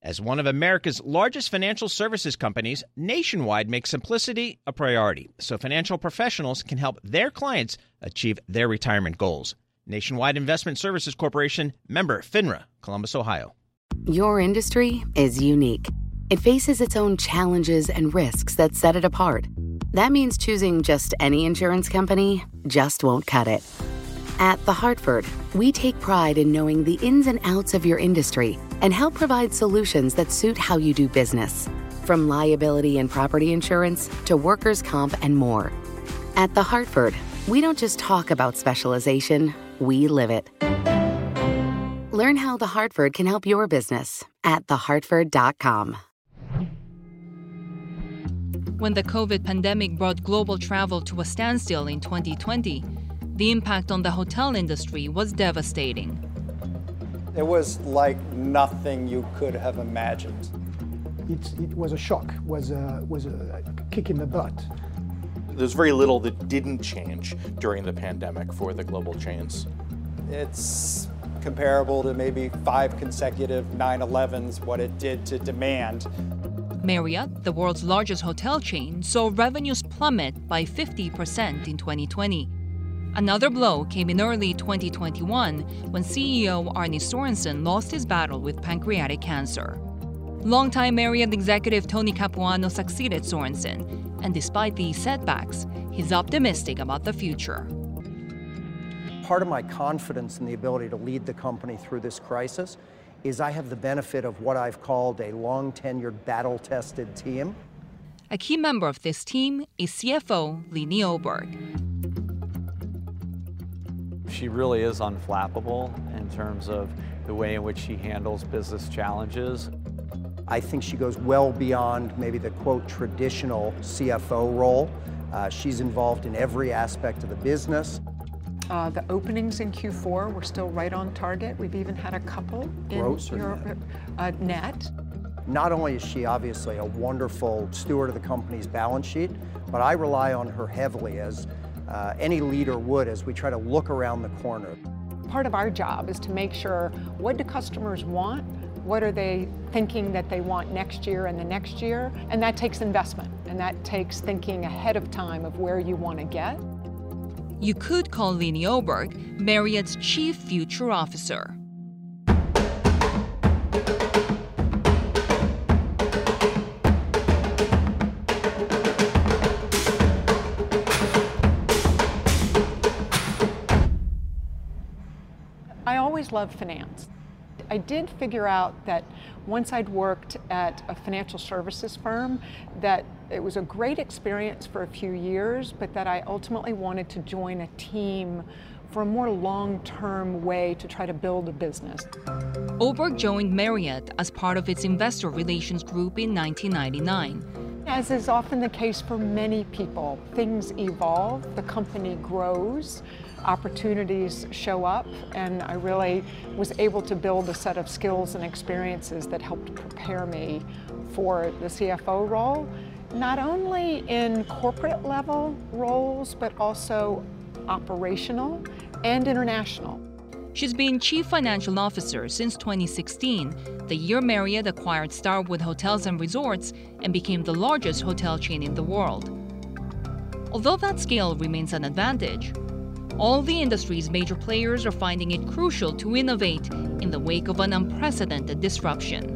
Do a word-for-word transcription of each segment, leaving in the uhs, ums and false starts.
As one of America's largest financial services companies, Nationwide makes simplicity a priority so financial professionals can help their clients achieve their retirement goals. Nationwide Investment Services Corporation, member FINRA, Columbus, Ohio. Your industry is unique. It faces its own challenges and risks that set it apart. That means choosing just any insurance company just won't cut it. At The Hartford, we take pride in knowing the ins and outs of your industry and help provide solutions that suit how you do business. From liability and property insurance to workers' comp and more. At The Hartford, we don't just talk about specialization, we live it. Learn how The Hartford can help your business at the hartford dot com. When the COVID pandemic brought global travel to a standstill in twenty twenty, the impact on the hotel industry was devastating. It was like nothing you could have imagined. It, it was a shock, was a, was a kick in the butt. There's very little that didn't change during the pandemic for the global chains. It's comparable to maybe five consecutive nine elevens, what it did to demand. Marriott, the world's largest hotel chain, saw revenues plummet by fifty percent in twenty twenty. Another blow came in early twenty twenty-one when C E O Arne Sorensen lost his battle with pancreatic cancer. Longtime Marriott executive Tony Capuano succeeded Sorensen, and despite these setbacks, he's optimistic about the future. Part of my confidence in the ability to lead the company through this crisis is I have the benefit of what I've called a long-tenured, battle-tested team. A key member of this team is C F O Leeny Oberg. She really is unflappable in terms of the way in which she handles business challenges. I think she goes well beyond maybe the, quote, traditional C F O role. Uh, she's involved in every aspect of the business. Uh, the openings in Q four were still right on target. We've even had a couple in Gross or Europe, net? Uh, net. Not only is she obviously a wonderful steward of the company's balance sheet, but I rely on her heavily as uh, any leader would as we try to look around the corner. Part of our job is to make sure, what do customers want? What are they thinking that they want next year and the next year? And that takes investment, and that takes thinking ahead of time of where you want to get. You could call Leeny Oberg Marriott's Chief Future Officer. I always loved finance. I did figure out that once I'd worked at a financial services firm, that it was a great experience for a few years, but that I ultimately wanted to join a team for a more long-term way to try to build a business. Oberg joined Marriott as part of its investor relations group in nineteen ninety-nine. As is often the case for many people, things evolve, the company grows, opportunities show up, and I really was able to build a set of skills and experiences that helped prepare me for the C F O role, not only in corporate level roles, but also operational and international. She's been Chief Financial Officer since twenty sixteen, the year Marriott acquired Starwood Hotels and Resorts and became the largest hotel chain in the world. Although that scale remains an advantage, all the industry's major players are finding it crucial to innovate in the wake of an unprecedented disruption.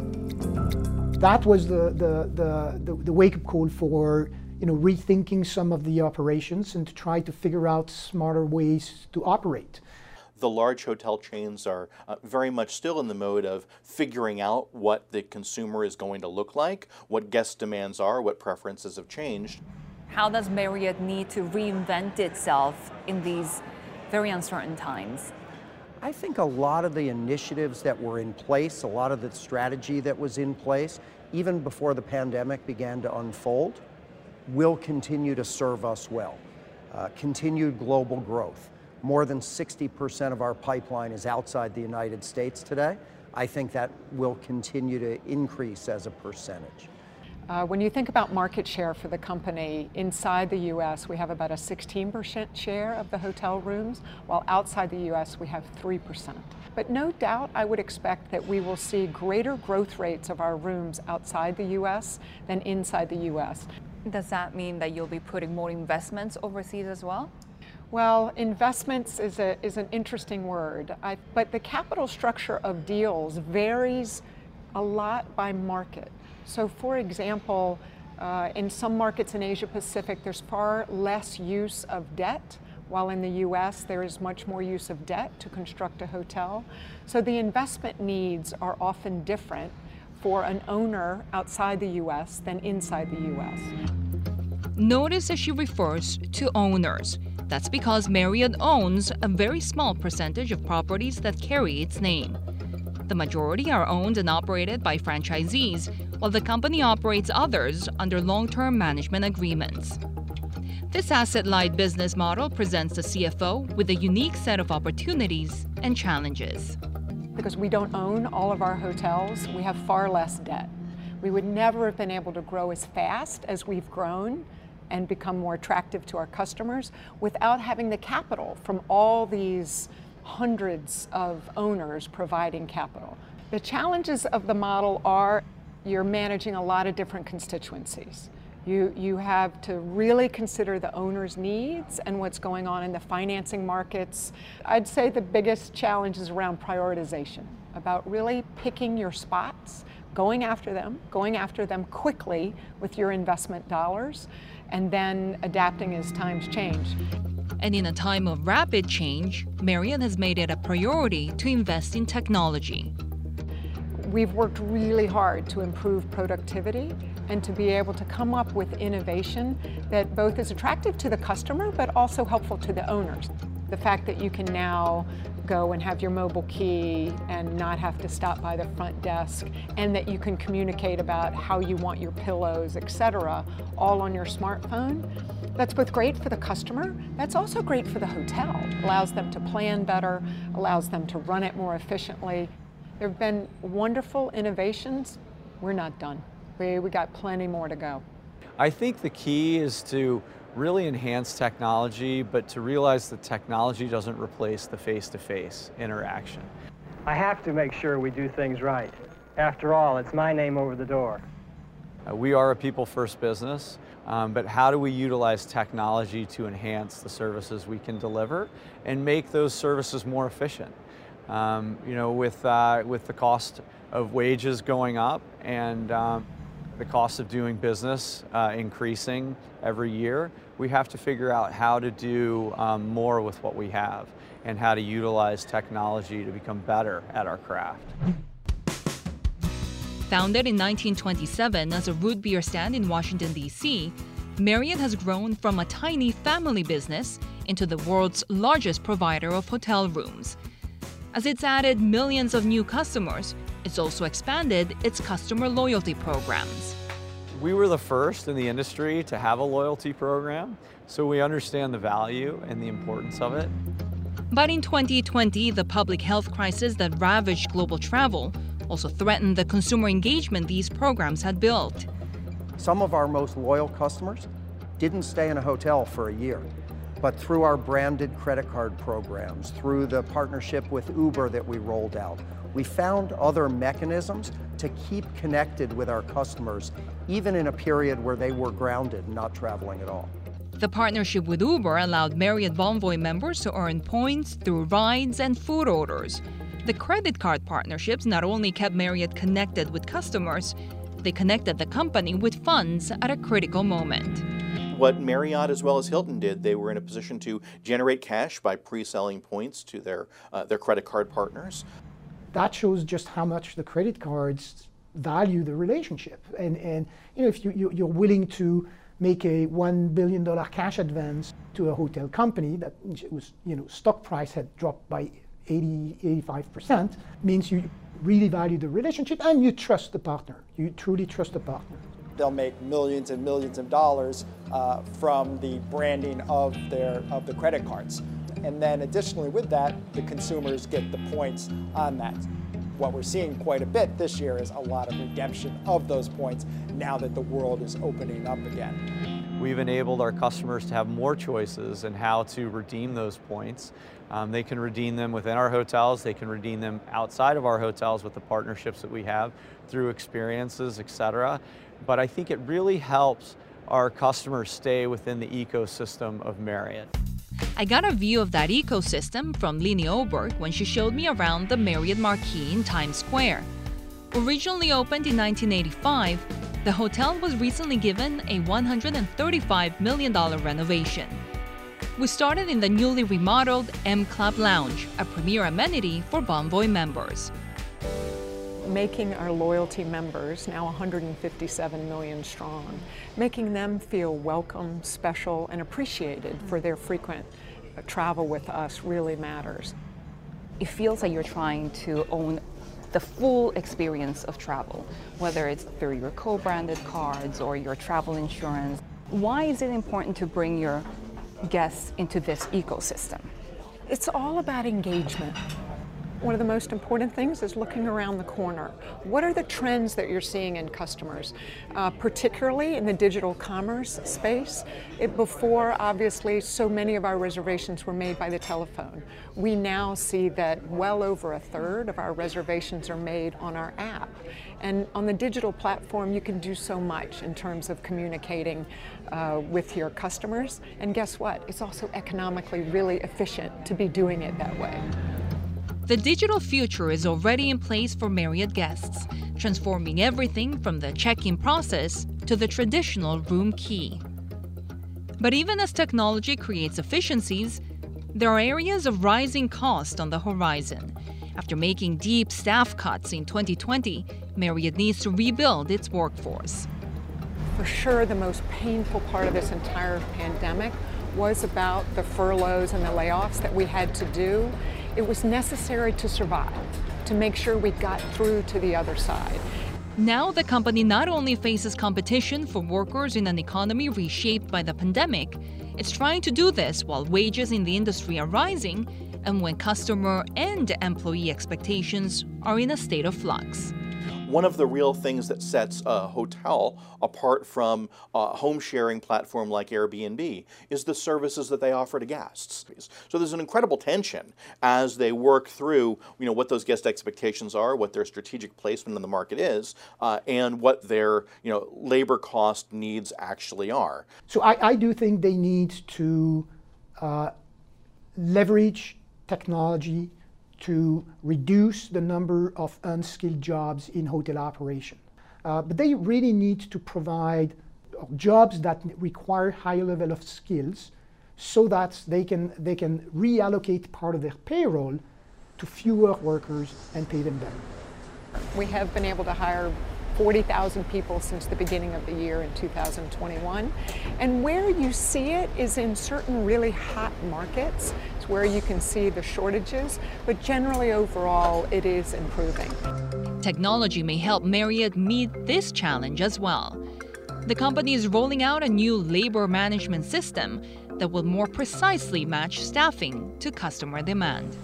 That was the, the, the, the, the wake-up call for you know, rethinking some of the operations and to try to figure out smarter ways to operate. The large hotel chains are uh, very much still in the mode of figuring out what the consumer is going to look like, what guest demands are, what preferences have changed. How does Marriott need to reinvent itself in these very uncertain times? I think a lot of the initiatives that were in place, a lot of the strategy that was in place, even before the pandemic began to unfold, will continue to serve us well. Uh, continued global growth. More than sixty percent of our pipeline is outside the United States today. I think that will continue to increase as a percentage. Uh, when you think about market share for the company, inside the U S we have about a sixteen percent share of the hotel rooms, while outside the U S we have three percent. But no doubt I would expect that we will see greater growth rates of our rooms outside the U S than inside the U S. Does that mean that you'll be putting more investments overseas as well? Well, investments is, a, is an interesting word, I, but the capital structure of deals varies a lot by market. So for example, uh, in some markets in Asia Pacific, there's far less use of debt, while in the U S there is much more use of debt to construct a hotel. So the investment needs are often different for an owner outside the U S than inside the U S. Notice that she refers to owners. That's because Marriott owns a very small percentage of properties that carry its name. The majority are owned and operated by franchisees, while the company operates others under long-term management agreements. This asset-light business model presents the C F O with a unique set of opportunities and challenges. Because we don't own all of our hotels, we have far less debt. We would never have been able to grow as fast as we've grown and become more attractive to our customers without having the capital from all these hundreds of owners providing capital. The challenges of the model are you're managing a lot of different constituencies. You, you have to really consider the owner's needs and what's going on in the financing markets. I'd say the biggest challenge is around prioritization, about really picking your spots, going after them, going after them quickly with your investment dollars, and then adapting as times change. And in a time of rapid change, Marriott has made it a priority to invest in technology. We've worked really hard to improve productivity and to be able to come up with innovation that both is attractive to the customer but also helpful to the owners. The fact that you can now go and have your mobile key and not have to stop by the front desk, and that you can communicate about how you want your pillows, et cetera, all on your smartphone. That's both great for the customer, that's also great for the hotel. Allows them to plan better, allows them to run it more efficiently. There have been wonderful innovations. We're not done. We, we got plenty more to go. I think the key is to really enhance technology, but to realize that technology doesn't replace the face-to-face interaction. I have to make sure we do things right. After all, it's my name over the door. Uh, we are a people-first business, um, but how do we utilize technology to enhance the services we can deliver and make those services more efficient? Um, you know, with, uh, with the cost of wages going up and um, the cost of doing business uh, increasing every year, we have to figure out how to do um, more with what we have and how to utilize technology to become better at our craft. Founded in nineteen twenty-seven as a root beer stand in Washington, D C, Marriott has grown from a tiny family business into the world's largest provider of hotel rooms. As it's added millions of new customers, it's also expanded its customer loyalty programs. We were the first in the industry to have a loyalty program, so we understand the value and the importance of it. But in twenty twenty, the public health crisis that ravaged global travel also threatened the consumer engagement these programs had built. Some of our most loyal customers didn't stay in a hotel for a year. But through our branded credit card programs, through the partnership with Uber that we rolled out, we found other mechanisms to keep connected with our customers, even in a period where they were grounded and not traveling at all. The partnership with Uber allowed Marriott Bonvoy members to earn points through rides and food orders. The credit card partnerships not only kept Marriott connected with customers, they connected the company with funds at a critical moment. What Marriott as well as Hilton did, they were in a position to generate cash by pre-selling points to their, uh, their credit card partners. That shows just how much the credit cards value the relationship. And, and you know, if you, you, you're willing to make a one billion dollars cash advance to a hotel company that was, you know, stock price had dropped by eighty, eighty-five percent, means you really value the relationship and you trust the partner. You truly trust the partner. They'll make millions and millions of dollars uh, from the branding of their of the credit cards. And then additionally with that, the consumers get the points on that. what we're seeing quite a bit this year is a lot of redemption of those points now that the world is opening up again. We've enabled our customers to have more choices in how to redeem those points. Um, they can redeem them within our hotels, they can redeem them outside of our hotels with the partnerships that we have through experiences, et cetera. But I think it really helps our customers stay within the ecosystem of Marriott. I got a view of that ecosystem from Lini Oberg when she showed me around the Marriott Marquis in Times Square. Originally opened in nineteen eighty-five, the hotel was recently given a one hundred thirty-five million dollars renovation. We started in the newly remodeled M Club Lounge, a premier amenity for Bonvoy members. Making our loyalty members, now one hundred fifty-seven million strong, making them feel welcome, special, and appreciated for their frequent travel with us really matters. It feels like you're trying to own the full experience of travel, whether it's through your co-branded cards or your travel insurance. Why is it important to bring your guests into this ecosystem? It's all about engagement. One of the most important things is looking around the corner. What are the trends that you're seeing in customers, uh, particularly in the digital commerce space? It, before, obviously, so many of our reservations were made by the telephone. We now see that well over a third of our reservations are made on our app. And on the digital platform, you can do so much in terms of communicating uh, with your customers. And guess what? It's also economically really efficient to be doing it that way. The digital future is already in place for Marriott guests, transforming everything from the check-in process to the traditional room key. But even as technology creates efficiencies, there are areas of rising cost on the horizon. After making deep staff cuts in twenty twenty, Marriott needs to rebuild its workforce. For sure, the most painful part of this entire pandemic was about the furloughs and the layoffs that we had to do. It was necessary to survive, to make sure we got through to the other side. Now the company not only faces competition for workers in an economy reshaped by the pandemic, it's trying to do this while wages in the industry are rising and when customer and employee expectations are in a state of flux. One of the real things that sets a hotel apart from a home sharing platform like Airbnb is the services that they offer to guests. So there's an incredible tension as they work through, you know, what those guest expectations are, what their strategic placement in the market is, uh, and what their, you know, labor cost needs actually are. So I, I do think they need to uh, leverage technology to reduce the number of unskilled jobs in hotel operation. Uh, but they really need to provide jobs that require higher level of skills so that they can, they can reallocate part of their payroll to fewer workers and pay them better. We have been able to hire forty thousand people since the beginning of the year in two thousand twenty-one. And where you see it is in certain really hot markets. It's where you can see the shortages, but generally overall it is improving. Technology may help Marriott meet this challenge as well. The company is rolling out a new labor management system that will more precisely match staffing to customer demand.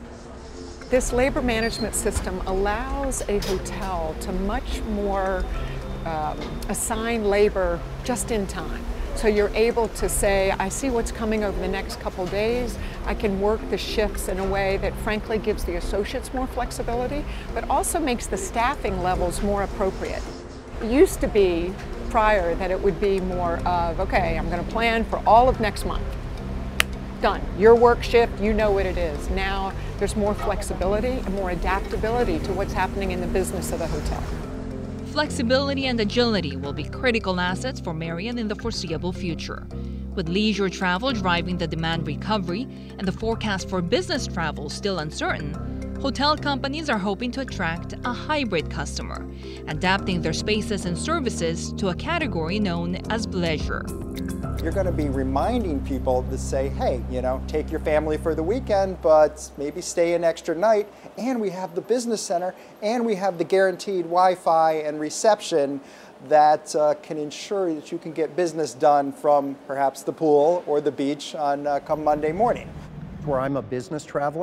This labor management system allows a hotel to much more um, assign labor just in time. So you're able to say, I see what's coming over the next couple days. I can work the shifts in a way that frankly gives the associates more flexibility, but also makes the staffing levels more appropriate. It used to be prior that it would be more of, okay, I'm going to plan for all of next month. Done. Your work shift, you know what it is. Now there's more flexibility and more adaptability to what's happening in the business of the hotel. Flexibility and agility will be critical assets for Marriott in the foreseeable future. With leisure travel driving the demand recovery and the forecast for business travel still uncertain, hotel companies are hoping to attract a hybrid customer, adapting their spaces and services to a category known as bleisure. You're going to be reminding people to say, hey, you know, take your family for the weekend, but maybe stay an extra night. And we have the business center, and we have the guaranteed Wi-Fi and reception that uh, can ensure that you can get business done from perhaps the pool or the beach on uh, come Monday morning. Where I'm a business traveler,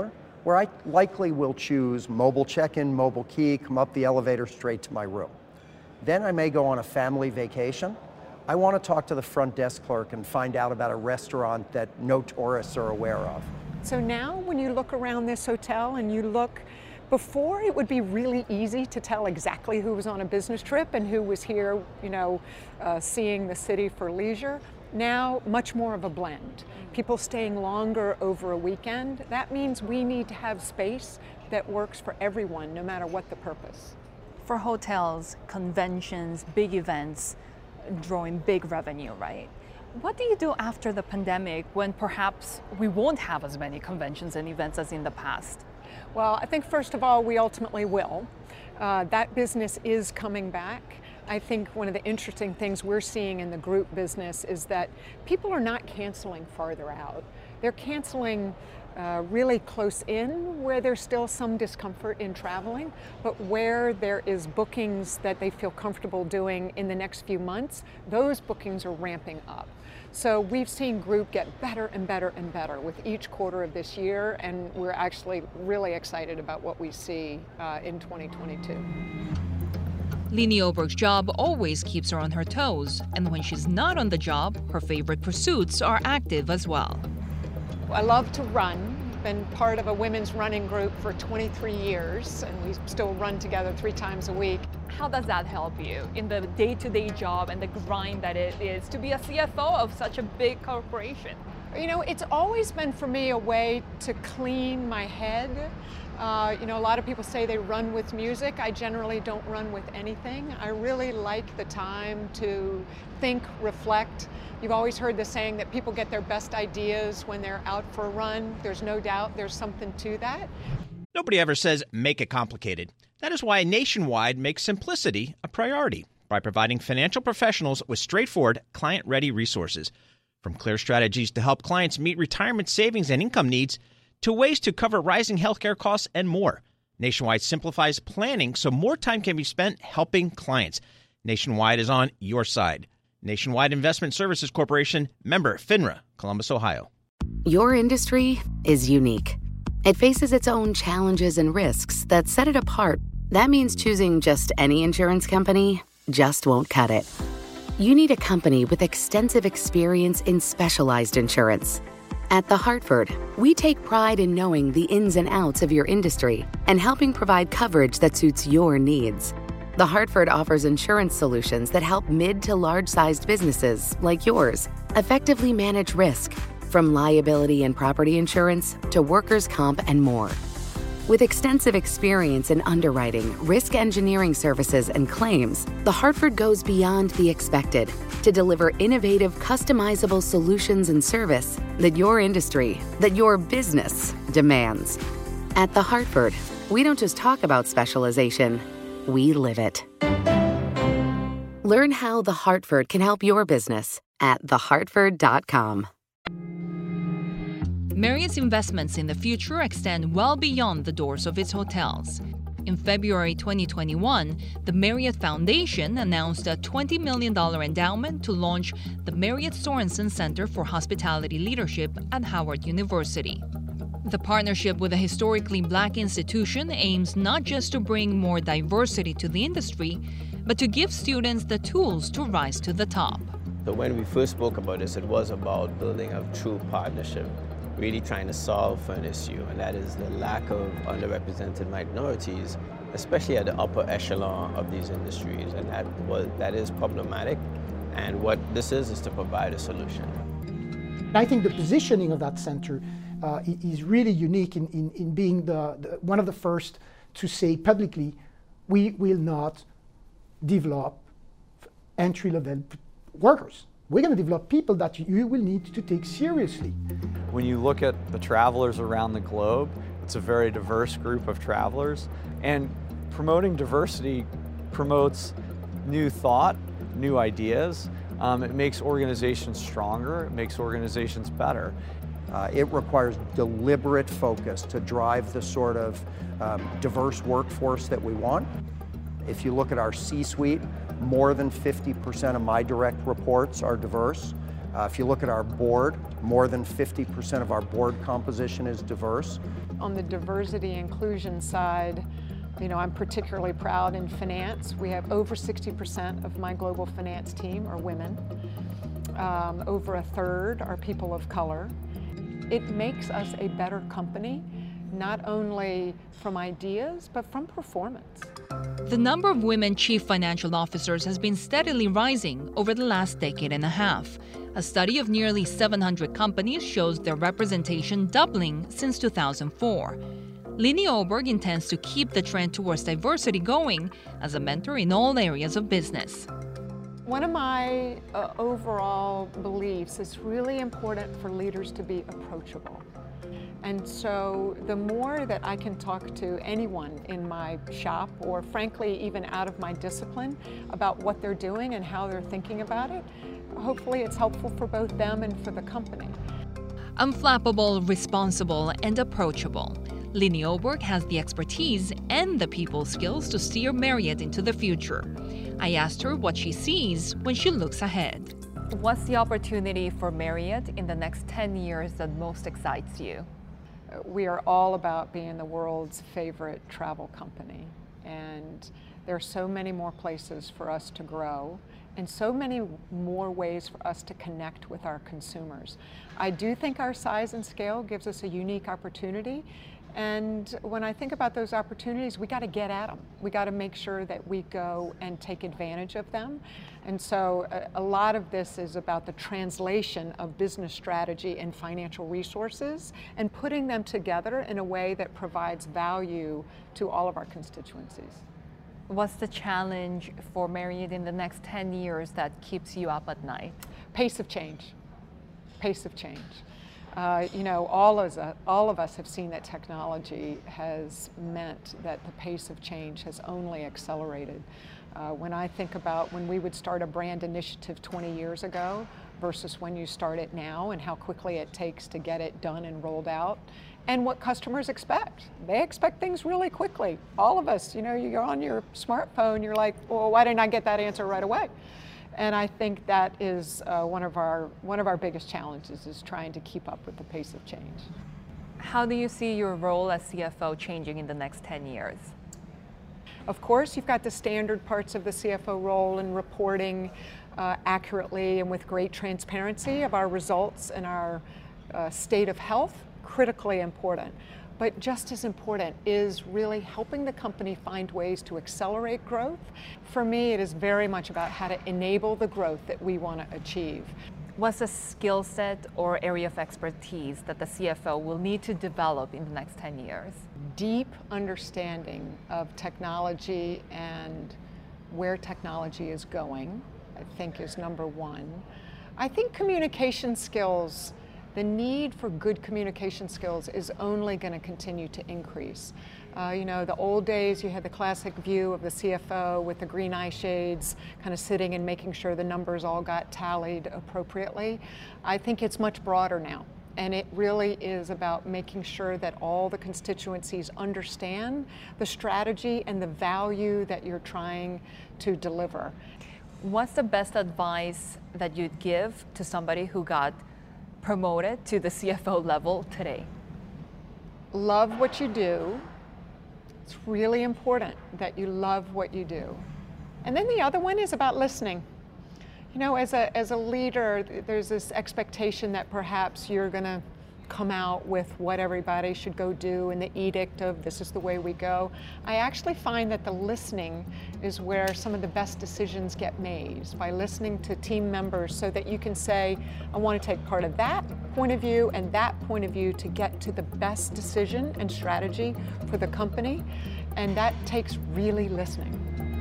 where I likely will choose mobile check-in, mobile key, come up the elevator straight to my room. Then I may go on a family vacation. I want to talk to the front desk clerk and find out about a restaurant that no tourists are aware of. So now when you look around this hotel and you look, before it would be really easy to tell exactly who was on a business trip and who was here, you know, uh, seeing the city for leisure. Now, much more of a blend. People staying longer over a weekend. That means we need to have space that works for everyone, no matter what the purpose. For hotels, conventions, big events, drawing big revenue, right? What do you do after the pandemic when perhaps we won't have as many conventions and events as in the past? Well, I think first of all, we ultimately will. Uh, that business is coming back. I think one of the interesting things we're seeing in the group business is that people are not canceling farther out. They're canceling uh, really close in, where there's still some discomfort in traveling, but where there is bookings that they feel comfortable doing in the next few months, those bookings are ramping up. So we've seen group get better and better and better with each quarter of this year, and we're actually really excited about what we see uh, in twenty twenty-two. Lini Oberg's job always keeps her on her toes, and when she's not on the job, her favorite pursuits are active as well. I love to run. Been part of a women's running group for twenty-three years, and we still run together three times a week. How does that help you in the day-to-day job and the grind that it is to be a C F O of such a big corporation? You know, it's always been for me a way to clean my head. Uh, you know, a lot of people say they run with music. I generally don't run with anything. I really like the time to think, reflect. You've always heard the saying that people get their best ideas when they're out for a run. There's no doubt there's something to that. Nobody ever says make it complicated. That is why Nationwide makes simplicity a priority by providing financial professionals with straightforward, client-ready resources. From clear strategies to help clients meet retirement savings and income needs, to ways to cover rising healthcare costs and more. Nationwide simplifies planning so more time can be spent helping clients. Nationwide is on your side. Nationwide Investment Services Corporation, member FINRA, Columbus, Ohio. Your industry is unique. It faces its own challenges and risks that set it apart. That means choosing just any insurance company just won't cut it. You need a company with extensive experience in specialized insurance. At The Hartford, we take pride in knowing the ins and outs of your industry and helping provide coverage that suits your needs. The Hartford offers insurance solutions that help mid to large-sized businesses like yours effectively manage risk, from liability and property insurance to workers' comp and more. With extensive experience in underwriting, risk engineering services, and claims, The Hartford goes beyond the expected to deliver innovative, customizable solutions and service that your industry, that your business demands. At The Hartford, we don't just talk about specialization, we live it. Learn how The Hartford can help your business at the hartford dot com. Marriott's investments in the future extend well beyond the doors of its hotels. In February twenty twenty-one, the Marriott Foundation announced a twenty million dollars endowment to launch the Marriott Sorensen Center for Hospitality Leadership at Howard University. The partnership with a historically Black institution aims not just to bring more diversity to the industry, but to give students the tools to rise to the top. So when we first spoke about this, it was about building a true partnership, really trying to solve an issue, and that is the lack of underrepresented minorities, especially at the upper echelon of these industries, and that was that is problematic. And what this is is to provide a solution. I think the positioning of that center uh, is really unique in, in, in being the, the one of the first to say publicly, we will not develop entry-level workers. We're going to develop people that you will need to take seriously. When you look at the travelers around the globe, it's a very diverse group of travelers, and promoting diversity promotes new thought, new ideas. Um, it makes organizations stronger, it makes organizations better. Uh, it requires deliberate focus to drive the sort of um, diverse workforce that we want. If you look at our C-suite, more than fifty percent of my direct reports are diverse. Uh, if you look at our board, more than fifty percent of our board composition is diverse. On the diversity inclusion side, you know, I'm particularly proud in finance. We have over sixty percent of my global finance team are women. Um, over a third are people of color. It makes us a better company, not only from ideas, but from performance. The number of women chief financial officers has been steadily rising over the last decade and a half. A study of nearly seven hundred companies shows their representation doubling since two thousand four. Lini Oberg intends to keep the trend towards diversity going as a mentor in all areas of business. One of my uh, overall beliefs is really important for leaders to be approachable. And so the more that I can talk to anyone in my shop, or frankly even out of my discipline, about what they're doing and how they're thinking about it, hopefully it's helpful for both them and for the company. Unflappable, responsible, and approachable. Lini Oberg has the expertise and the people skills to steer Marriott into the future. I asked her what she sees when she looks ahead. What's the opportunity for Marriott in the next ten years that most excites you? We are all about being the world's favorite travel company, and there are so many more places for us to grow and so many more ways for us to connect with our consumers. I do think our size and scale gives us a unique opportunity. And when I think about those opportunities, we got to get at them. We got to make sure that we go and take advantage of them. And so a, a lot of this is about the translation of business strategy and financial resources and putting them together in a way that provides value to all of our constituencies. What's the challenge for Marriott in the next ten years that keeps you up at night? Pace of change. Pace of change. Uh, you know, all of, us, all of us have seen that technology has meant that the pace of change has only accelerated. Uh, when I think about when we would start a brand initiative twenty years ago versus when you start it now and how quickly it takes to get it done and rolled out, and what customers expect. They expect things really quickly. All of us, you know, you're on your smartphone, you're like, well, why didn't I get that answer right away? And I think that is uh, one of our one of our biggest challenges, is trying to keep up with the pace of change. How do you see your role as C F O changing in the next ten years? Of course, you've got the standard parts of the C F O role in reporting uh, accurately and with great transparency of our results and our uh, state of health, critically important. But just as important is really helping the company find ways to accelerate growth. For me, it is very much about how to enable the growth that we want to achieve. What's a skill set or area of expertise that the C F O will need to develop in the next ten years? Deep understanding of technology and where technology is going, I think, is number one. I think communication skills, the need for good communication skills is only going to continue to increase. Uh, you know, the old days, you had the classic view of the C F O with the green eye shades, kind of sitting and making sure the numbers all got tallied appropriately. I think it's much broader now, and it really is about making sure that all the constituencies understand the strategy and the value that you're trying to deliver. What's the best advice that you'd give to somebody who got promoted to the C F O level today? Love what you do. It's really important that you love what you do. And then the other one is about listening. You know, as a, as a leader, there's this expectation that perhaps you're going to come out with what everybody should go do and the edict of this is the way we go. I actually find that the listening is where some of the best decisions get made, by listening to team members so that you can say, I want to take part of that point of view and that point of view to get to the best decision and strategy for the company. And that takes really listening.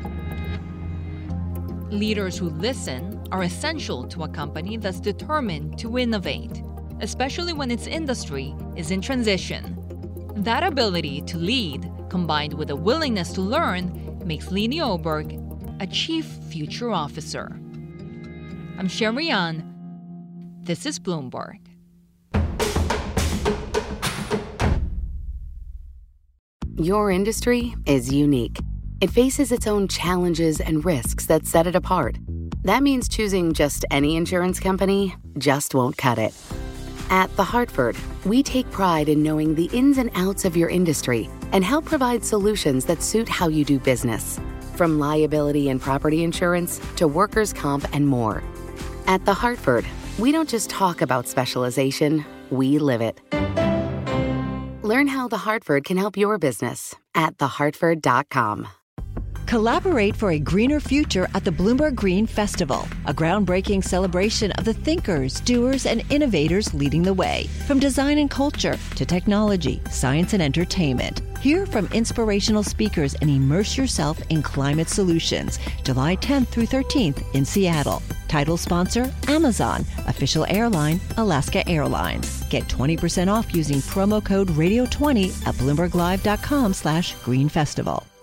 Leaders who listen are essential to a company that's determined to innovate, especially when its industry is in transition. That ability to lead, combined with a willingness to learn, makes Lini Oberg a Chief Future Officer. I'm Sherry Ann. This is Bloomberg. Your industry is unique. It faces its own challenges and risks that set it apart. That means choosing just any insurance company just won't cut it. At The Hartford, we take pride in knowing the ins and outs of your industry and help provide solutions that suit how you do business. From liability and property insurance to workers' comp and more. At The Hartford, we don't just talk about specialization, we live it. Learn how The Hartford can help your business at the hartford dot com. Collaborate for a greener future at the Bloomberg Green Festival, a groundbreaking celebration of the thinkers, doers, and innovators leading the way. From design and culture to technology, science, and entertainment. Hear from inspirational speakers and immerse yourself in climate solutions. July tenth through thirteenth in Seattle. Title sponsor, Amazon. Official airline, Alaska Airlines. Get twenty percent off using promo code radio twenty at bloomberg live dot com slash green festival.